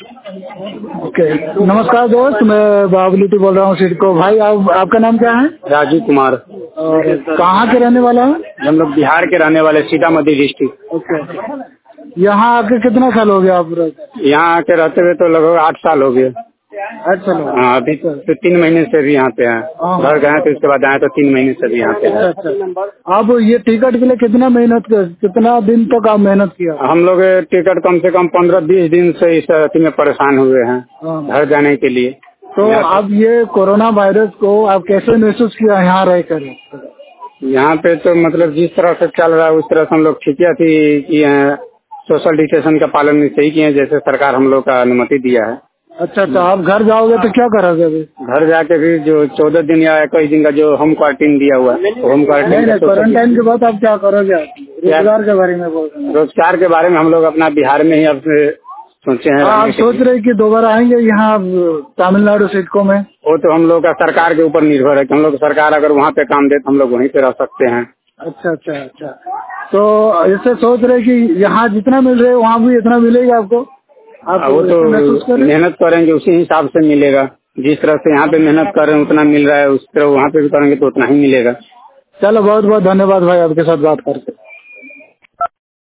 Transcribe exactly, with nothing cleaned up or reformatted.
Okay, नमस्कार दोस्त, मैं बाबुलिटी बोल रहा हूँ सिडको। भाई आप, आपका नाम क्या है? राजू कुमार। और कहाँ के रहने वाला है? हम लोग बिहार के रहने वाले, सीतामढ़ी डिस्ट्रिक्ट। ओके, यहाँ आके कितना साल हो गया आप? यहाँ आके रहते हुए तो लगभग आठ साल हो गए। आठ साल हो गए। हाँ, अभी तो तीन महीने से भी यहाँ पे हैं। घर गए तो उसके बाद आए तो तीन महीने से भी यहाँ पे हैं। अच्छा, आप ये टिकट के लिए कितना मेहनत कर, कितना दिन तक आप मेहनत किया? हम लोग टिकट कम से कम पंद्रह बीस दिन से इस अथी में परेशान हुए हैं घर जाने के लिए। तो अब ये कोरोना वायरस को आप कैसे महसूस किया यहाँ रहकर? यहाँ पे तो मतलब जिस तरह से चल रहा है उस तरह से हम लोग ठीक है किए हैं। सोशल डिस्टेंस का पालन सही किए हैं, जैसे सरकार हम लोग का अनुमति दिया है। अच्छा अच्छा, आप घर जाओगे तो क्या करोगे अभी? घर जाके भी जो चौदह दिन या इक्कीस दिन का जो होम क्वारंटीन दिया हुआ है, होम क्वारंटीन क्वारंटाइन के बाद आप क्या करोगे? रोजगार के बारे में बोल रहे हैं। रोजगार के बारे में हम लोग अपना बिहार में ही अब सोचे हैं। आप सोच रहे कि दोबारा आएंगे यहाँ तमिलनाडु सिडको में? वो तो हम लोग का सरकार के ऊपर निर्भर है कि हम लोग सरकार अगर वहाँ पे काम दे तो हम लोग वहीं पे रह सकते हैं। अच्छा अच्छा अच्छा, तो ऐसे सोच रहे कि यहाँ जितना मिल रहा है वहाँ भी इतना मिलेगा आपको? आप वो तो मेहनत करेंगे उसी हिसाब से मिलेगा। जिस तरह से यहाँ पे मेहनत कर रहे हैं उतना मिल रहा है, उस तरह वहाँ पे भी करेंगे तो उतना ही मिलेगा। चलो, बहुत बहुत धन्यवाद भाई आपके साथ बात करके।